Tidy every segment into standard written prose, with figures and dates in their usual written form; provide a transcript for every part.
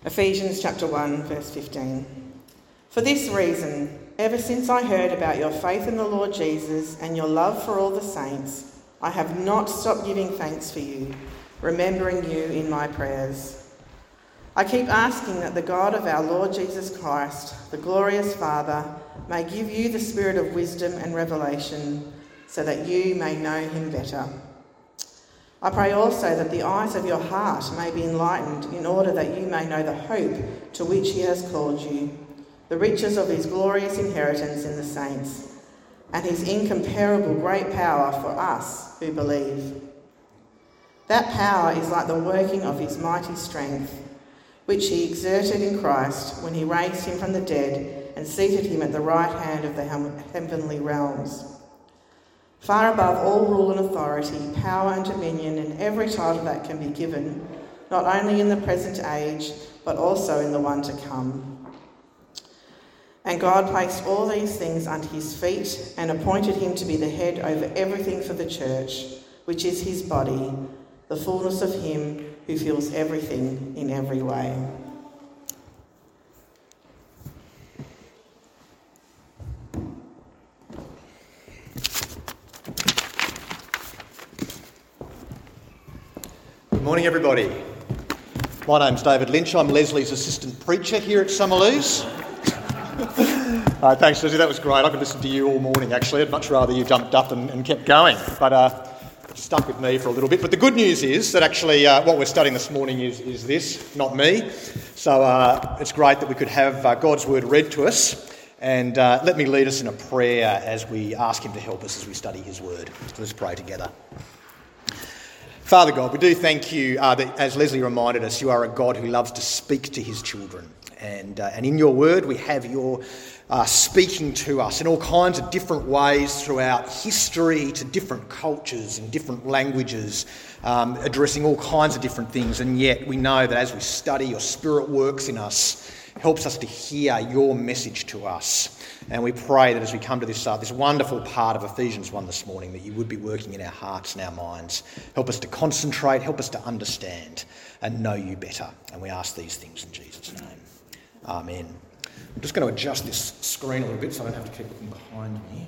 Ephesians chapter 1, verse 15. For this reason, ever since I heard about your faith in the Lord Jesus and your love for all the saints, I have not stopped giving thanks for you, remembering you in my prayers. I keep asking that the God of our Lord Jesus Christ, the glorious Father, may give you the spirit of wisdom and revelation so that you may know him better. I pray also that the eyes of your heart may be enlightened in order that you may know the hope to which he has called you, the riches of his glorious inheritance in the saints, and his incomparable great power for us who believe. That power is like the working of his mighty strength, which he exerted in Christ when he raised him from the dead and seated him at the right hand of the heavenly realms, far above all rule and authority, power and dominion, and every title that can be given, not only in the present age, but also in the one to come. And God placed all these things under his feet and appointed him to be the head over everything for the church, which is his body, the fullness of him who fills everything in every way. Good morning, everybody. My name's David Lynch. I'm Leslie's assistant preacher here at Summerloos. Thanks, Leslie. That was great. I could listen to you all morning, actually. I'd much rather you jumped up and kept going. But stuck with me for a little bit. But the good news is that actually what we're studying this morning is this, not me. So it's great that we could have God's word read to us. And let me lead us in a prayer as we ask him to help us as we study his word. So let's pray together. Father God, we do thank you that, as Leslie reminded us, you are a God who loves to speak to his children. And in your word we have your speaking to us in all kinds of different ways throughout history, to different cultures and different languages, addressing all kinds of different things. And yet we know that as we study, your Spirit works in us, helps us to hear your message to us. And we pray that as we come to this wonderful part of Ephesians 1 this morning, that you would be working in our hearts and our minds. Help us to concentrate, help us to understand and know you better. And we ask these things in Jesus' name. Amen. I'm just going to adjust this screen a little bit so I don't have to keep looking behind me.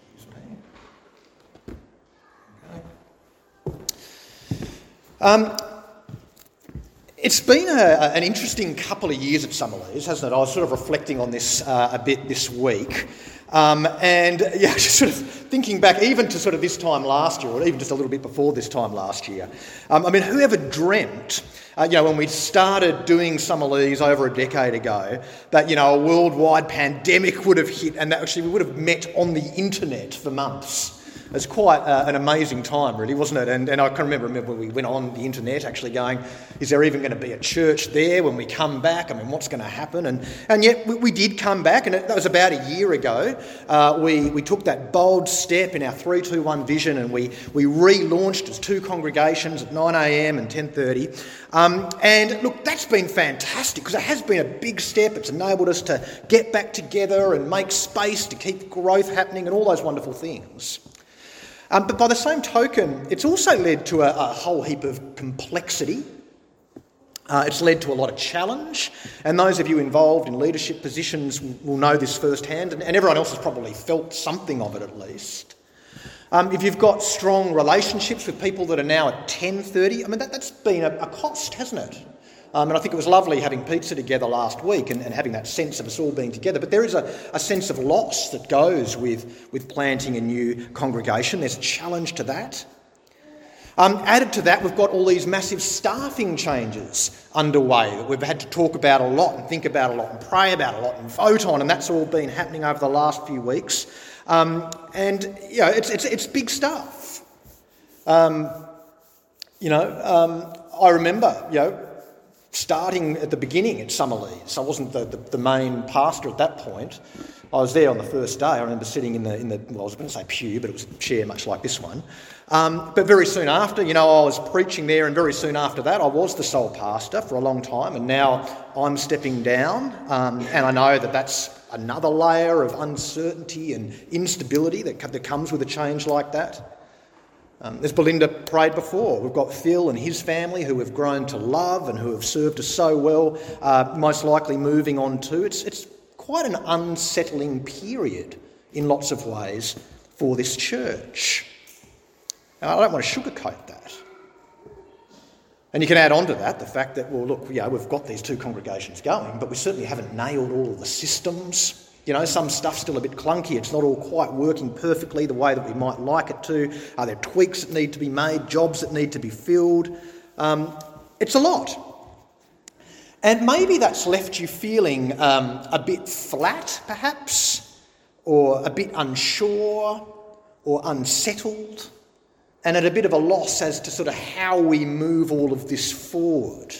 Okay. It's been an interesting couple of years at Summerloos, hasn't it? I was sort of reflecting on this a bit this week. Just sort of thinking back even to sort of this time last year, or even just a little bit before this time last year. Whoever dreamt, when we started doing Summerloos over a decade ago, that, a worldwide pandemic would have hit and that actually we would have met on the internet for months. It's quite an amazing time, really, wasn't it? And I can remember when we went on the internet actually going, is there even going to be a church there when we come back? What's going to happen? And yet we did come back, and that was about a year ago. We took that bold step in our 3-2-1 vision, and we relaunched as 2 congregations at 9 a.m. and 10:30. And look, that's been fantastic because it has been a big step. It's enabled us to get back together and make space to keep growth happening and all those wonderful things. But by the same token, it's also led to a whole heap of complexity. It's led to a lot of challenge, and those of you involved in leadership positions will know this firsthand, and everyone else has probably felt something of it at least. If you've got strong relationships with people that are now at 10:30, that's been a cost, hasn't it? And I think it was lovely having pizza together last week and having that sense of us all being together. But there is a sense of loss that goes with planting a new congregation. There's a challenge to that. Added to that, we've got all these massive staffing changes underway that we've had to talk about a lot and think about a lot and pray about a lot and vote on, and that's all been happening over the last few weeks. It's big stuff. I remember, starting at the beginning at Summerloos. I wasn't the main pastor at that point. I was there on the first day. I remember sitting in the I was going to say pew, but it was a chair much like this one. But very soon after, I was preaching there, and very soon after that, I was the sole pastor for a long time, and now I'm stepping down, and I know that that's another layer of uncertainty and instability that comes with a change like that. As Belinda prayed before, we've got Phil and his family who have grown to love and who have served us so well, most likely moving on too. It's quite an unsettling period in lots of ways for this church. And I don't want to sugarcoat that. And you can add on to that the fact that, well, look, we've got these two congregations going, but we certainly haven't nailed all of the systems. Some stuff's still a bit clunky. It's not all quite working perfectly the way that we might like it to. Are there tweaks that need to be made, jobs that need to be filled? It's a lot. And maybe that's left you feeling a bit flat, perhaps, or a bit unsure or unsettled, and at a bit of a loss as to sort of how we move all of this forward.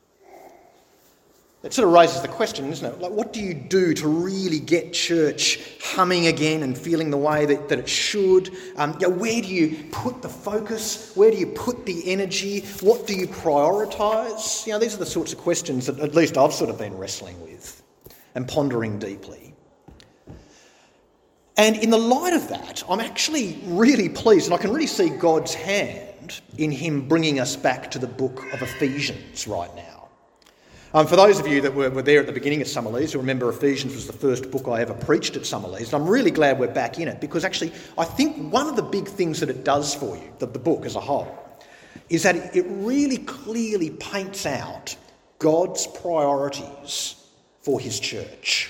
It sort of raises the question, doesn't it? Like, what do you do to really get church humming again and feeling the way that it should? Where do you put the focus? Where do you put the energy? What do you prioritise? These are the sorts of questions that at least I've sort of been wrestling with and pondering deeply. And in the light of that, I'm actually really pleased, and I can really see God's hand in him bringing us back to the book of Ephesians right now. For those of you that were there at the beginning at Summerlees, who remember Ephesians was the first book I ever preached at Summerlees, and I'm really glad we're back in it, because actually I think one of the big things that it does for you, the book as a whole, is that it really clearly paints out God's priorities for his church.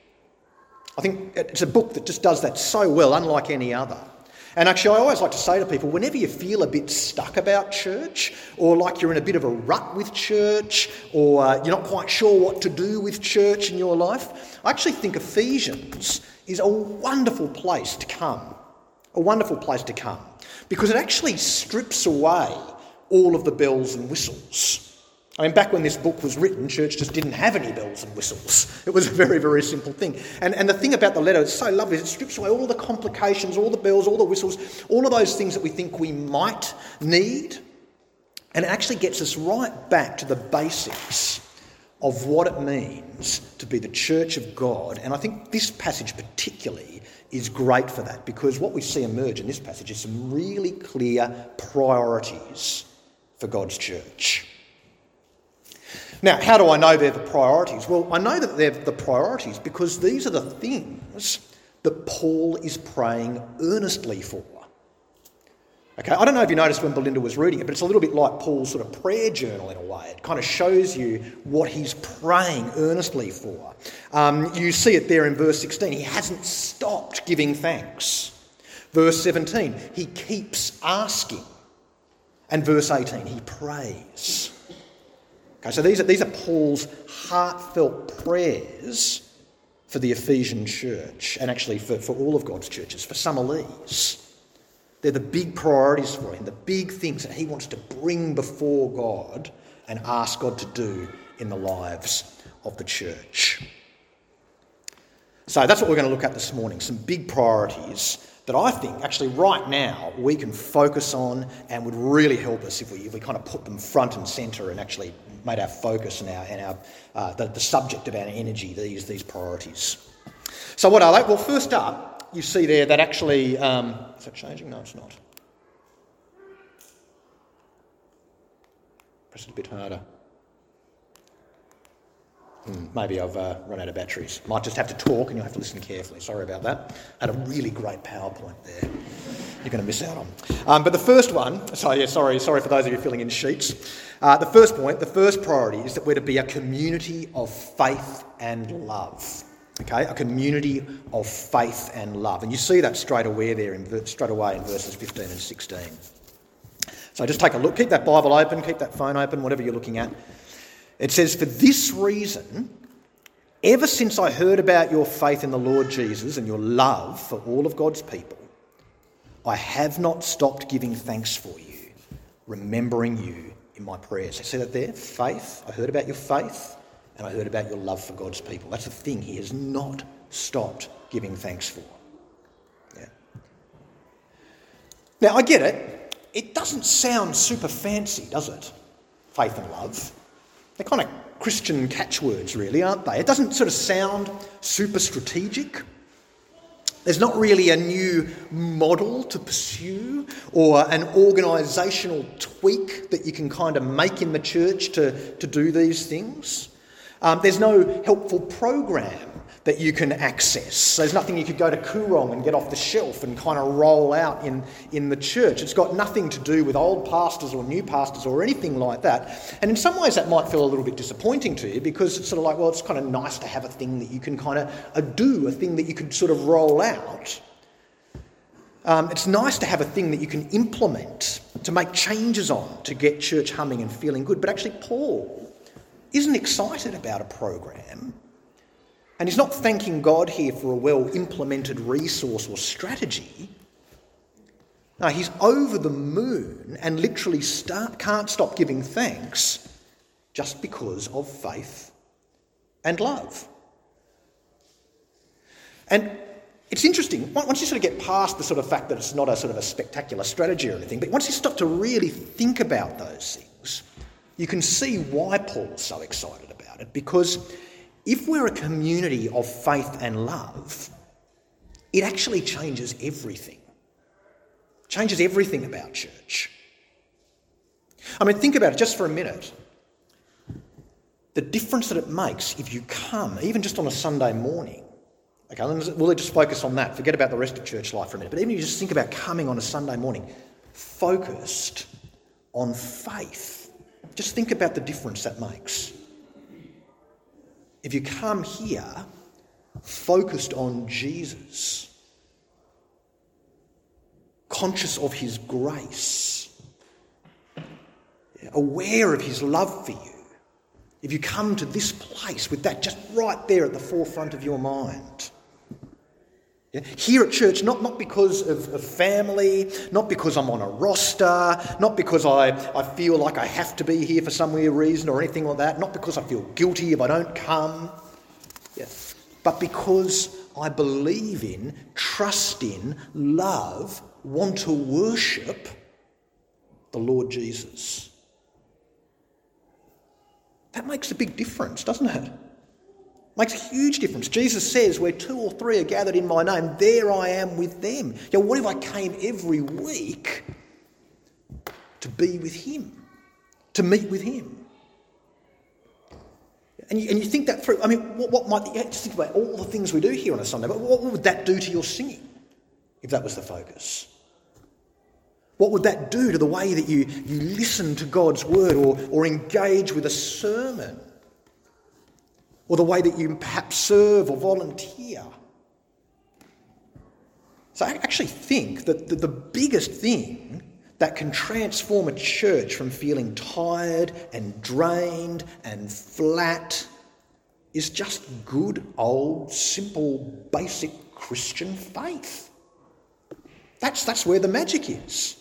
I think it's a book that just does that so well, unlike any other. And actually, I always like to say to people, whenever you feel a bit stuck about church, or like you're in a bit of a rut with church, or you're not quite sure what to do with church in your life, I actually think Ephesians is a wonderful place to come. A wonderful place to come. Because it actually strips away all of the bells and whistles. I mean, back when this book was written, church just didn't have any bells and whistles. It was a very, very simple thing. And the thing about the letter, it's so lovely, it strips away all the complications, all the bells, all the whistles, all of those things that we think we might need. And it actually gets us right back to the basics of what it means to be the church of God. And I think this passage particularly is great for that, because what we see emerge in this passage is some really clear priorities for God's church. Now, how do I know they're the priorities? Well, I know that they're the priorities because these are the things that Paul is praying earnestly for. Okay, I don't know if you noticed when Belinda was reading it, but it's a little bit like Paul's sort of prayer journal in a way. It kind of shows you what he's praying earnestly for. You see it there in verse 16. He hasn't stopped giving thanks. Verse 17, he keeps asking. And verse 18, he prays. Okay, so these are Paul's heartfelt prayers for the Ephesian church, and actually for all of God's churches, for Summerlees. They're the big priorities for him, the big things that he wants to bring before God and ask God to do in the lives of the church. So that's what we're going to look at this morning, some big priorities that I think actually right now we can focus on and would really help us if we kind of put them front and centre and actually made our focus and the subject of our energy, these priorities. So what are they? Well, first up, you see there that actually... is that changing? No, it's not. Press it a bit harder. Maybe I've run out of batteries. Might just have to talk and you'll have to listen carefully. Sorry about that. I had a really great PowerPoint there. You're going to miss out on. But the first one, sorry for those of you filling in sheets. The first priority is that we're to be a community of faith and love. Okay, a community of faith and love. And you see that straight away in verses 15 and 16. So just take a look. Keep that Bible open, keep that phone open, whatever you're looking at. It says, "For this reason, ever since I heard about your faith in the Lord Jesus and your love for all of God's people, I have not stopped giving thanks for you, remembering you in my prayers." I see that there? Faith. I heard about your faith and I heard about your love for God's people. That's the thing he has not stopped giving thanks for. Yeah. Now, I get it. It doesn't sound super fancy, does it? Faith and love. They're kind of Christian catchwords, really, aren't they? It doesn't sort of sound super strategic. There's not really a new model to pursue or an organisational tweak that you can kind of make in the church to do these things. There's no helpful program that you can access. There's nothing you could go to Koorong and get off the shelf and kind of roll out in the church. It's got nothing to do with old pastors or new pastors or anything like that. And in some ways that might feel a little bit disappointing to you, because it's sort of like, well, it's kind of nice to have a thing that you can kind of do, a thing that you can sort of roll out. It's nice to have a thing that you can implement, to make changes on, to get church humming and feeling good. But actually Paul isn't excited about a program. And he's not thanking God here for a well-implemented resource or strategy. No, he's over the moon and literally can't stop giving thanks just because of faith and love. And it's interesting, once you sort of get past the sort of fact that it's not a sort of a spectacular strategy or anything, but once you stop to really think about those things, you can see why Paul's so excited about it, because if we're a community of faith and love, it actually changes everything. Changes everything about church. I mean, think about it just for a minute. The difference that it makes if you come, even just on a Sunday morning. Okay, we'll just focus on that. Forget about the rest of church life for a minute. But even if you just think about coming on a Sunday morning, focused on faith. Just think about the difference that makes. If you come here focused on Jesus, conscious of his grace, aware of his love for you, if you come to this place with that just right there at the forefront of your mind, here at church, not because of family, not because I'm on a roster, not because I feel like I have to be here for some weird reason or anything like that, not because I feel guilty if I don't come, but because I believe in, trust in, love, want to worship the Lord Jesus. That makes a big difference, doesn't it? Makes a huge difference. Jesus says, where 2 or 3 are gathered in my name, there I am with them. What if I came every week to be with him, to meet with him? And you think that through. I mean, what might, just think about all the things we do here on a Sunday, but what would that do to your singing if that was the focus? What would that do to the way that you listen to God's word or engage with a sermon? Or the way that you perhaps serve or volunteer? So I actually think that the biggest thing that can transform a church from feeling tired and drained and flat is just good, old, simple, basic Christian faith. That's where the magic is.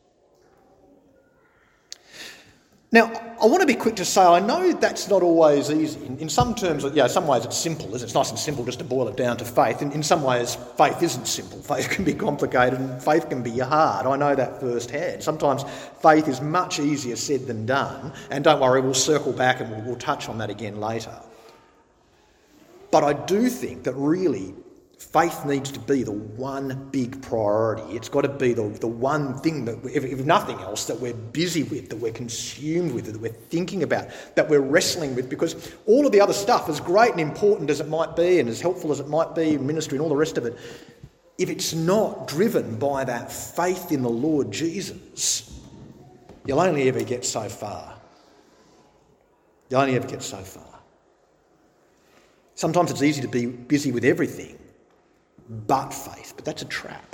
Now, I want to be quick to say, I know that's not always easy. In some terms, some ways it's simple. It's nice and simple just to boil it down to faith. In some ways, faith isn't simple. Faith can be complicated and faith can be hard. I know that firsthand. Sometimes faith is much easier said than done. And don't worry, we'll circle back and we'll touch on that again later. But I do think that really faith needs to be the one big priority. It's got to be the one thing that, if nothing else, that we're busy with, that we're consumed with, that we're thinking about, that we're wrestling with, because all of the other stuff, as great and important as it might be and as helpful as it might be in ministry and all the rest of it, if it's not driven by that faith in the Lord Jesus, you'll only ever get so far. You'll only ever get so far. Sometimes it's easy to be busy with everything but faith, but that's a trap.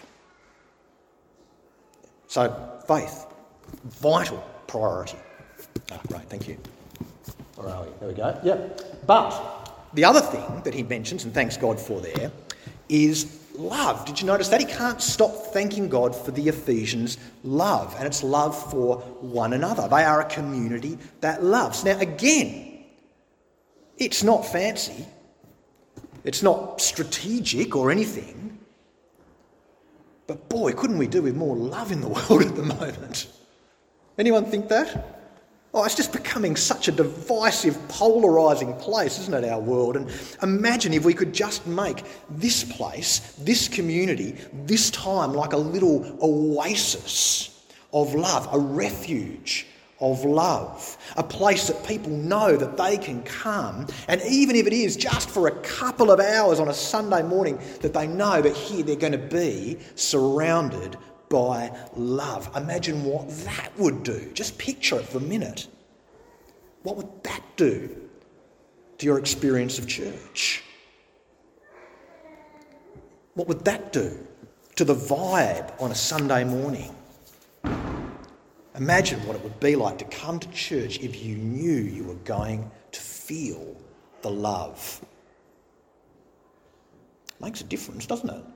So faith, vital priority. Right, thank you. Where are we? There we go. Yep. But the other thing that he mentions, and thanks God for there, is love. Did you notice that? He can't stop thanking God for the Ephesians' love, and it's love for one another. They are a community that loves. Now again, it's not fancy. It's not strategic or anything. But boy, couldn't we do with more love in the world at the moment? Anyone think that? Oh, it's just becoming such a divisive, polarising place, isn't it, our world? And imagine if we could just make this place, this community, this time like a little oasis of love, a refuge of love, a place that people know that they can come, and even if it is just for a couple of hours on a Sunday morning, that they know that here they're going to be surrounded by love. Imagine what that would do. Just picture it for a minute. What would that do to your experience of church? What would that do to the vibe on a Sunday morning? Imagine what it would be like to come to church if you knew you were going to feel the love. Makes a difference, doesn't it?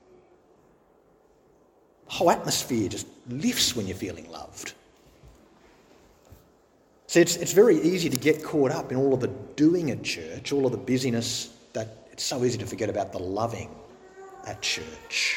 The whole atmosphere just lifts when you're feeling loved. See, it's very easy to get caught up in all of the doing at church, all of the busyness, that it's so easy to forget about the loving at church.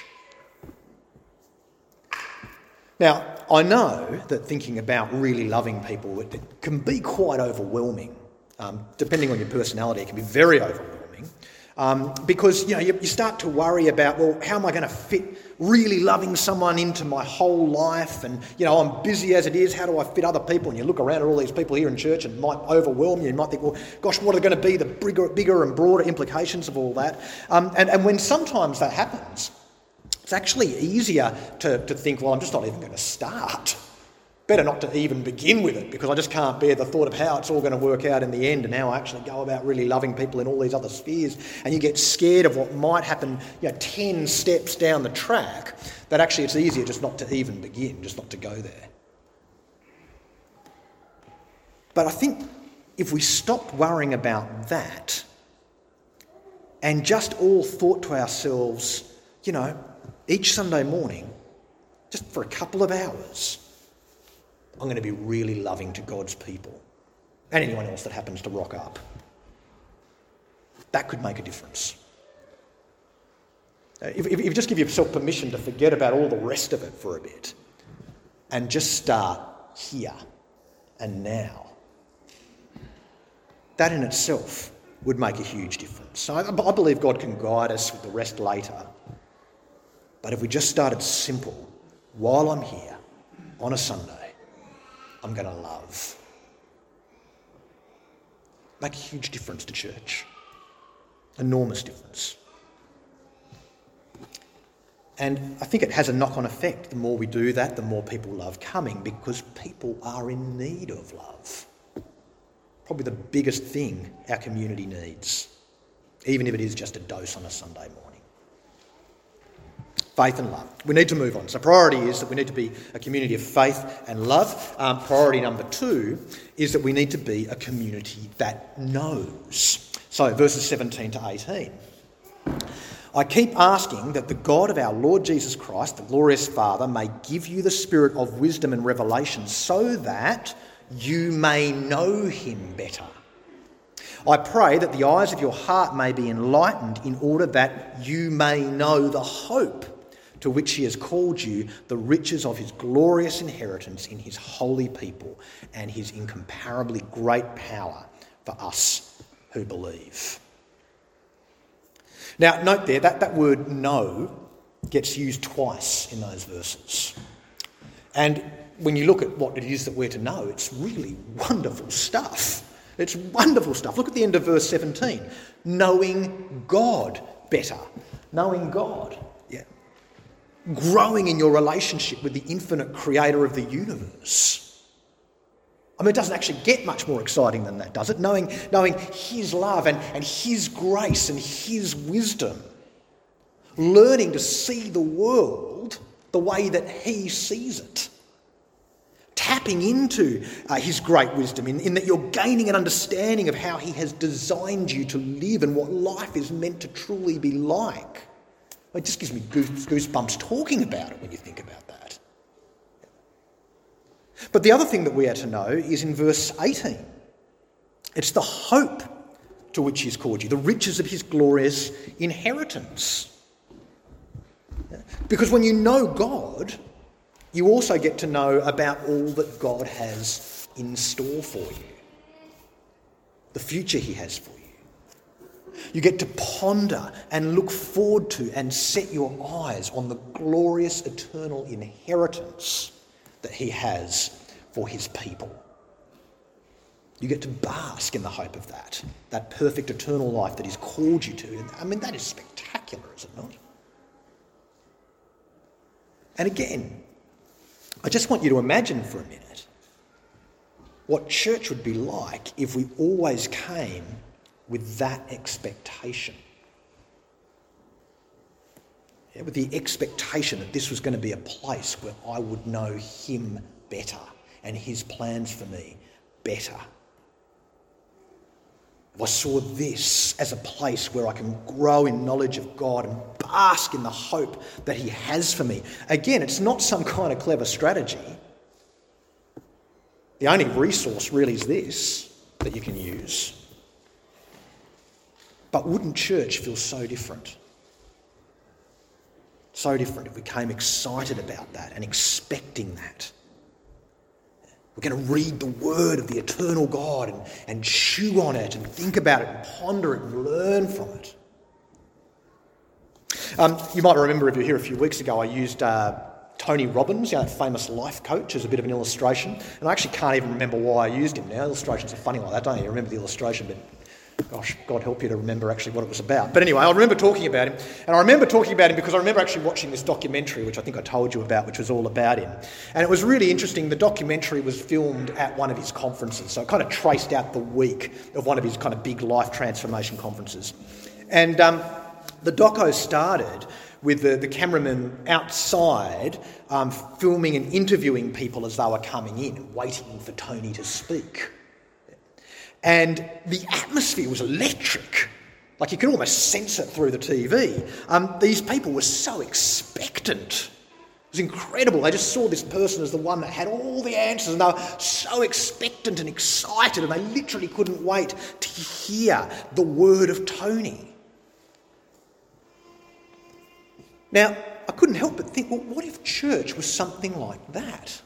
Now, I know that thinking about really loving people, it can be quite overwhelming. Depending on your personality, it can be very overwhelming. Because you start to worry about, well, how am I going to fit really loving someone into my whole life? And, I'm busy as it is. How do I fit other people? And you look around at all these people here in church and it might overwhelm you. You might think, well, gosh, what are going to be the bigger and broader implications of all that? And when sometimes that happens, it's actually easier to think, well, I'm just not even going to start. Better not to even begin with it, because I just can't bear the thought of how it's all going to work out in the end and how I actually go about really loving people in all these other spheres. And you get scared of what might happen 10 steps down the track, that actually it's easier just not to even begin, just not to go there. But I think if we stopped worrying about that and just all thought to ourselves, each Sunday morning, just for a couple of hours, I'm going to be really loving to God's people and anyone else that happens to rock up. That could make a difference. If you just give yourself permission to forget about all the rest of it for a bit and just start here and now, that in itself would make a huge difference. So I believe God can guide us with the rest later. But if we just started simple, while I'm here on a Sunday, I'm going to love. Make a huge difference to church. Enormous difference. And I think it has a knock-on effect. The more we do that, the more people love coming, because people are in need of love. Probably the biggest thing our community needs, even if it is just a dose on a Sunday morning. Faith and love. We need to move on. So priority is that we need to be a community of faith and love. Priority number 2 is that we need to be a community that knows. So verses 17 to 18. I keep asking that the God of our Lord Jesus Christ, the glorious Father, may give you the spirit of wisdom and revelation so that you may know him better. I pray that the eyes of your heart may be enlightened in order that you may know the hope to which he has called you, the riches of his glorious inheritance in his holy people, and his incomparably great power for us who believe. Now, note there that word know gets used twice in those verses. And when you look at what it is that we're to know, it's really wonderful stuff. It's wonderful stuff. Look at the end of verse 17. Knowing God better. Knowing God. Yeah. Growing in your relationship with the infinite creator of the universe. I mean, it doesn't actually get much more exciting than that, does it? Knowing his love and his grace and his wisdom. Learning to see the world the way that he sees it. Tapping into his great wisdom in that you're gaining an understanding of how he has designed you to live and what life is meant to truly be like. It just gives me goosebumps talking about it when you think about that. But the other thing that we are to know is in verse 18. It's the hope to which he's called you, the riches of his glorious inheritance. Because when you know God, you also get to know about all that God has in store for you, the future he has for you. You get to ponder and look forward to and set your eyes on the glorious eternal inheritance that he has for his people. You get to bask in the hope of that perfect eternal life that he's called you to. I mean, that is spectacular, is it not? And again, I just want you to imagine for a minute what church would be like if we always came with that expectation. Yeah, with the expectation that this was going to be a place where I would know him better and his plans for me better. If I saw this as a place where I can grow in knowledge of God and bask in the hope that he has for me. Again, it's not some kind of clever strategy. The only resource really is this that you can use. But wouldn't church feel so different? So different if we came excited about that and expecting that. We're going to read the word of the eternal God and chew on it and think about it and ponder it and learn from it. You might remember if you were here a few weeks ago, I used Tony Robbins, that famous life coach, as a bit of an illustration. And I actually can't even remember why I used him now. Illustrations are funny like that, don't you? You remember the illustration, but gosh, God help you to remember actually what it was about. But anyway, I remember talking about him. And I remember talking about him because I remember actually watching this documentary, which I think I told you about, which was all about him. And it was really interesting. The documentary was filmed at one of his conferences. So it kind of traced out the week of one of his kind of big life transformation conferences. And the doco started with the cameraman outside filming and interviewing people as they were coming in and waiting for Tony to speak. And the atmosphere was electric. Like you could almost sense it through the TV. These people were so expectant. It was incredible. They just saw this person as the one that had all the answers and they were so expectant and excited and they literally couldn't wait to hear the word of Tony. Now, I couldn't help but think, well, what if church was something like that?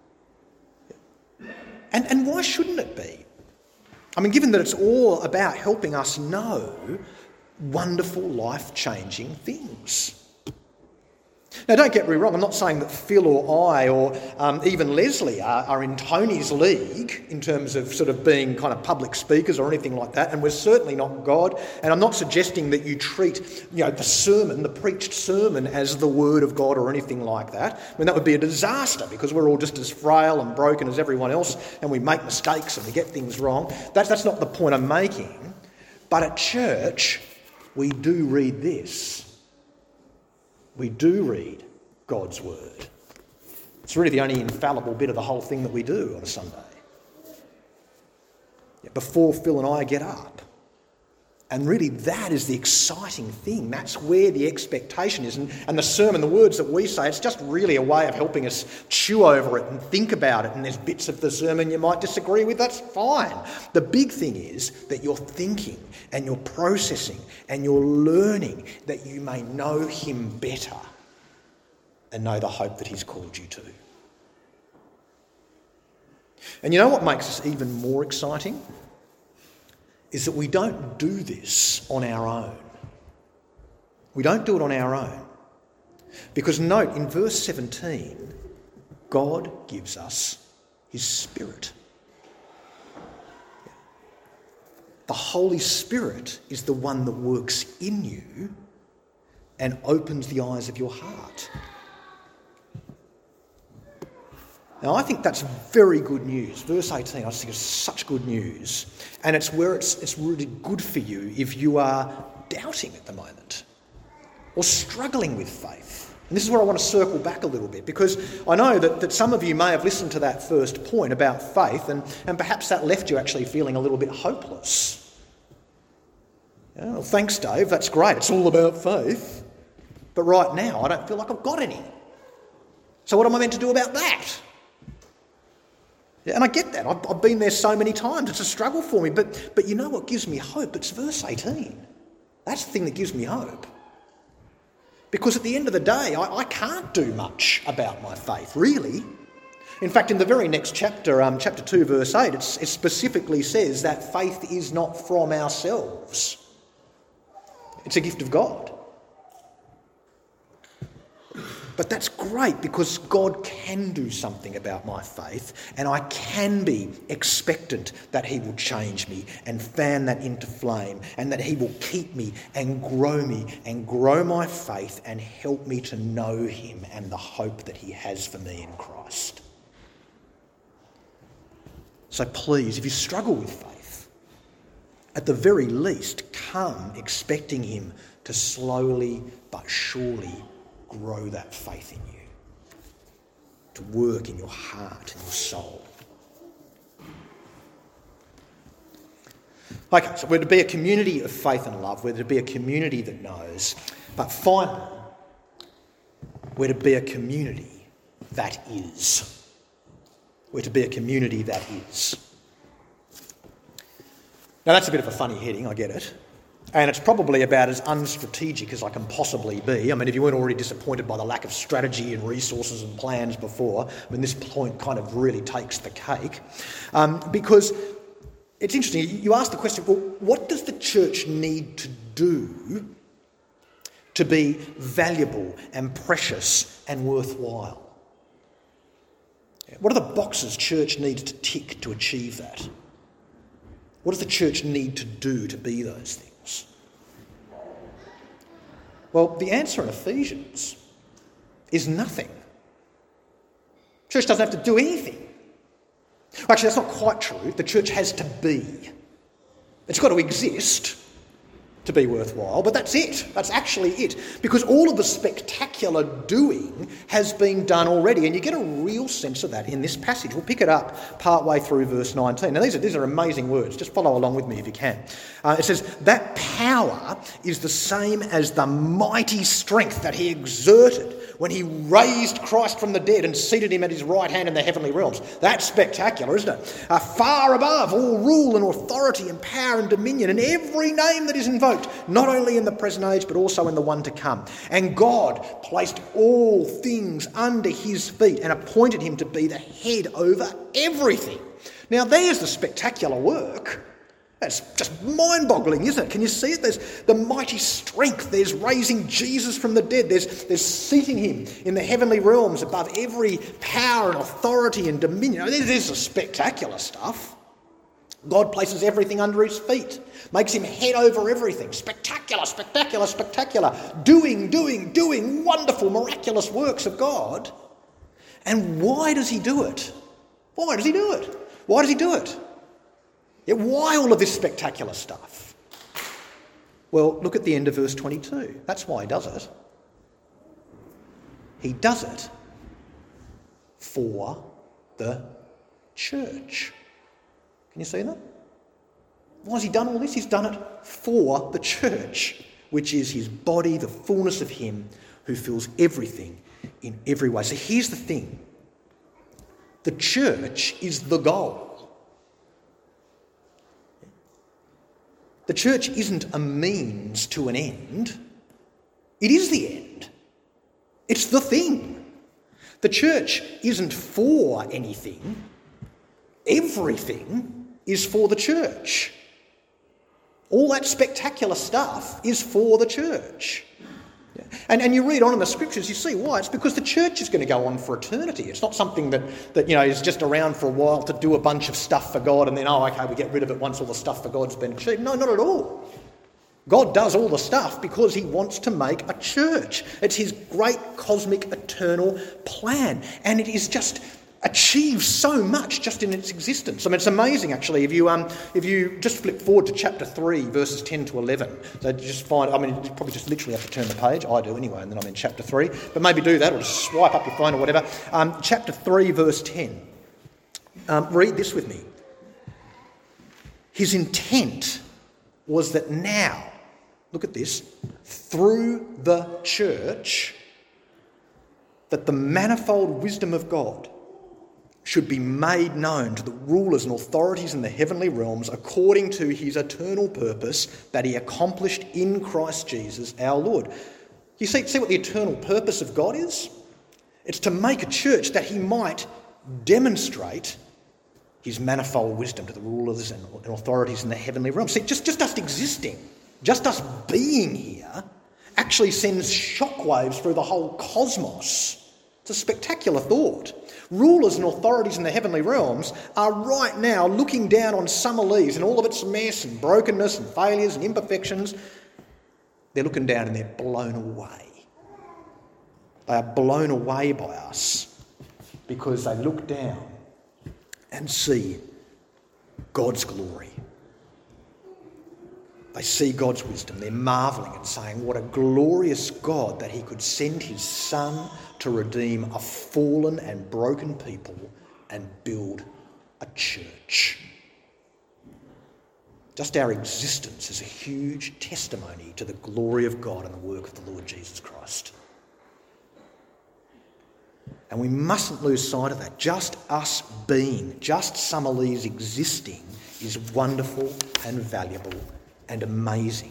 And why shouldn't it be? I mean, given that it's all about helping us know wonderful, life-changing things. Now, don't get me wrong, I'm not saying that Phil or I or even Leslie are in Tony's league in terms of sort of being kind of public speakers or anything like that, and we're certainly not God, and I'm not suggesting that you treat, the sermon, the preached sermon, as the word of God or anything like that. I mean, that would be a disaster because we're all just as frail and broken as everyone else, and we make mistakes and we get things wrong. That's not the point I'm making. But at church, we do read this. We do read God's word. It's really the only infallible bit of the whole thing that we do on a Sunday. Before Phil and I get up. And really that is the exciting thing. That's where the expectation is. And the sermon, the words that we say, it's just really a way of helping us chew over it and think about it. And there's bits of the sermon you might disagree with. That's fine. The big thing is that you're thinking and you're processing and you're learning that you may know him better and know the hope that he's called you to. And you know what makes us even more exciting? Is that we don't do this on our own. We don't do it on our own. Because note, in verse 17, God gives us his Spirit. The Holy Spirit is the one that works in you and opens the eyes of your heart. Now, I think that's very good news. Verse 18, I just think it's such good news. And it's where it's really good for you if you are doubting at the moment or struggling with faith. And this is where I want to circle back a little bit, because I know that some of you may have listened to that first point about faith and perhaps that left you actually feeling a little bit hopeless. Well, thanks, Dave. That's great. It's all about faith. But right now, I don't feel like I've got any. So what am I meant to do about that? And I get that. I've been there so many times. It's a struggle for me. But you know what gives me hope? It's verse 18. That's the thing that gives me hope. Because at the end of the day, I can't do much about my faith, really. In fact, in the very next chapter, chapter 2, verse 8, it specifically says that faith is not from ourselves. It's a gift of God. But that's great because God can do something about my faith, and I can be expectant that he will change me and fan that into flame, and that he will keep me and grow my faith and help me to know him and the hope that he has for me in Christ. So please, if you struggle with faith, at the very least, come expecting him to slowly but surely grow that faith in you, to work in your heart and your soul. Okay, so we're to be a community of faith and love. We're to be a community that knows. But finally, we're to be a community that is. We're to be a community that is. Now that's a bit of a funny heading, I get it. And it's probably about as unstrategic as I can possibly be. I mean, if you weren't already disappointed by the lack of strategy and resources and plans before, I mean, this point kind of really takes the cake. Because it's interesting, you ask the question, well, what does the church need to do to be valuable and precious and worthwhile? What are the boxes church needs to tick to achieve that? What does the church need to do to be those things? Well, the answer in Ephesians is nothing. Church doesn't have to do anything. Actually, that's not quite true. The church has to be. It's got to exist to be worthwhile, but that's it. That's actually it. Because all of the spectacular doing has been done already, and you get a real sense of that in this passage. We'll pick it up partway through verse 19. Now, these are amazing words. Just follow along with me if you can. It says, that power is the same as the mighty strength that he exerted when he raised Christ from the dead and seated him at his right hand in the heavenly realms. That's spectacular, isn't it? Far above all rule and authority and power and dominion and every name that is invoked, not only in the present age but also in the one to come. And God placed all things under his feet and appointed him to be the head over everything. Now there's the spectacular work. That's just mind-boggling, isn't it? Can you see it? There's the mighty strength. There's raising Jesus from the dead. There's seating him in the heavenly realms above every power and authority and dominion. I mean, this is spectacular stuff. God places everything under his feet, makes him head over everything. Spectacular, spectacular, spectacular. Doing wonderful, miraculous works of God. And why does he do it? Why does he do it? Why does he do it? Yet why all of this spectacular stuff? Well, look at the end of verse 22. That's why he does it. He does it for the church. Can you see that? Why has he done all this? He's done it for the church, which is his body, the fullness of him who fills everything in every way. So here's the thing. The church is the goal. The church isn't a means to an end. It is the end. It's the thing. The church isn't for anything. Everything is for the church. All that spectacular stuff is for the church. And you read on in the scriptures, you see why. It's because the church is going to go on for eternity. It's not something that is just around for a while to do a bunch of stuff for God and then, we get rid of it once all the stuff for God's been achieved. No, not at all. God does all the stuff because he wants to make a church. It's his great cosmic eternal plan. And it is just achieved so much just in its existence. I mean, it's amazing, actually, if you just flip forward to chapter 3, verses 10 to 11. So just find, you probably just literally have to turn the page. I do anyway, and then I'm in chapter 3. But maybe do that, or just swipe up your phone or whatever. Chapter 3, verse 10. Read this with me. His intent was that now, look at this, through the church, that the manifold wisdom of God should be made known to the rulers and authorities in the heavenly realms according to his eternal purpose that he accomplished in Christ Jesus our Lord. You see what the eternal purpose of God is? It's to make a church that he might demonstrate his manifold wisdom to the rulers and authorities in the heavenly realm. See, just us existing, just us being here, actually sends shockwaves through the whole cosmos. It's a spectacular thought. Rulers and authorities in the heavenly realms are right now looking down on Summerlees and all of its mess and brokenness and failures and imperfections. They're looking down and they're blown away. They are blown away by us because they look down and see God's glory. They see God's wisdom. They're marvelling and saying, what a glorious God that he could send his Son to redeem a fallen and broken people and build a church. Just our existence is a huge testimony to the glory of God and the work of the Lord Jesus Christ. And we mustn't lose sight of that. Just us being, just Summerlees existing is wonderful and valuable and amazing.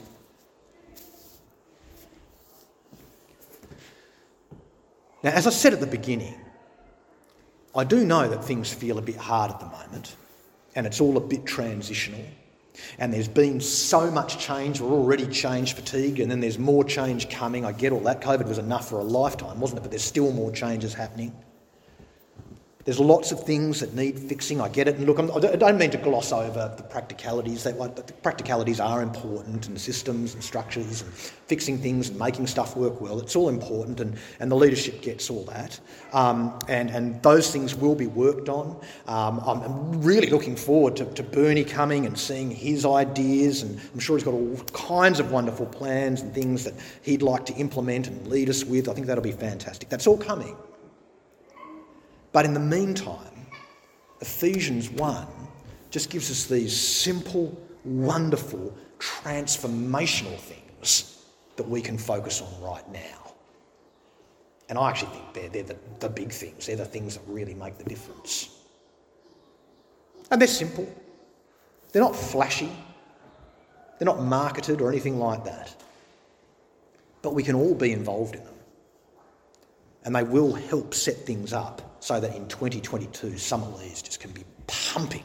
Now, as I said at the beginning, I do know that things feel a bit hard at the moment, and it's all a bit transitional, and there's been so much change. We're already change fatigued, and then there's more change coming. I get all that. COVID was enough for a lifetime, wasn't it? But there's still more changes happening. There's lots of things that need fixing. I get it. And look, I don't mean to gloss over the practicalities. The practicalities are important, and systems and structures and fixing things and making stuff work well. It's all important, and the leadership gets all that. And those things will be worked on. I'm really looking forward to Bernie coming and seeing his ideas, and I'm sure he's got all kinds of wonderful plans and things that he'd like to implement and lead us with. I think that'll be fantastic. That's all coming. But in the meantime, Ephesians 1 just gives us these simple, wonderful, transformational things that we can focus on right now. And I actually think they're the big things. They're the things that really make the difference. And they're simple. They're not flashy. They're not marketed or anything like that. But we can all be involved in them. And they will help set things up so that in 2022, Summerlees just can be pumping.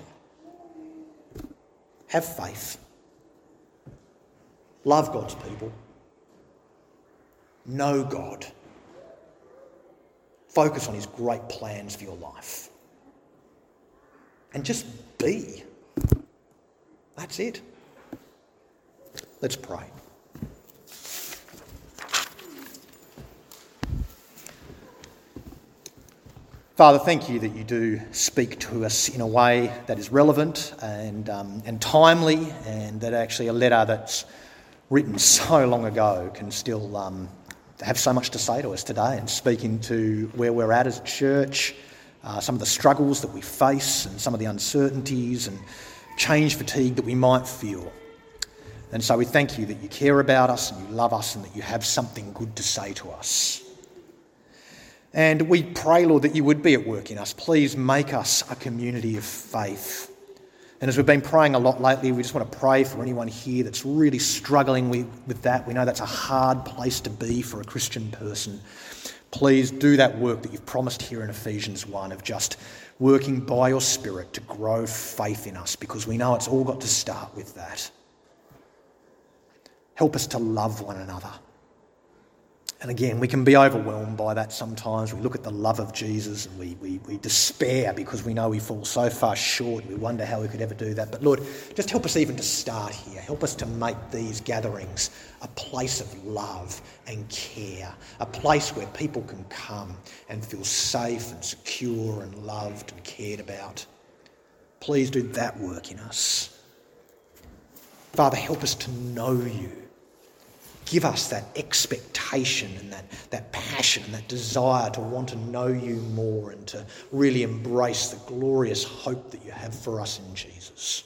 Have faith. Love God's people. Know God. Focus on his great plans for your life. And just be. That's it. Let's pray. Father, thank you that you do speak to us in a way that is relevant and timely, and that actually a letter that's written so long ago can still have so much to say to us today and speak into where we're at as a church, some of the struggles that we face and some of the uncertainties and change fatigue that we might feel. And so we thank you that you care about us and you love us and that you have something good to say to us. And we pray, Lord, that you would be at work in us. Please make us a community of faith. And as we've been praying a lot lately, we just want to pray for anyone here that's really struggling with that. We know that's a hard place to be for a Christian person. Please do that work that you've promised here in Ephesians 1 of just working by your Spirit to grow faith in us, because we know it's all got to start with that. Help us to love one another. And again, we can be overwhelmed by that sometimes. We look at the love of Jesus and we despair because we know we fall so far short. We wonder how we could ever do that. But Lord, just help us even to start here. Help us to make these gatherings a place of love and care, a place where people can come and feel safe and secure and loved and cared about. Please do that work in us. Father, help us to know you. Give us that expectation and that passion and that desire to want to know you more and to really embrace the glorious hope that you have for us in Jesus.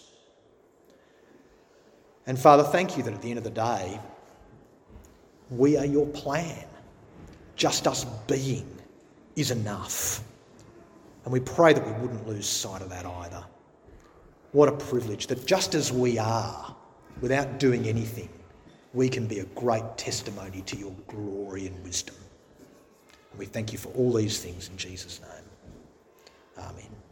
And Father, thank you that at the end of the day, we are your plan. Just us being is enough. And we pray that we wouldn't lose sight of that either. What a privilege that just as we are, without doing anything, we can be a great testimony to your glory and wisdom. And we thank you for all these things in Jesus' name. Amen.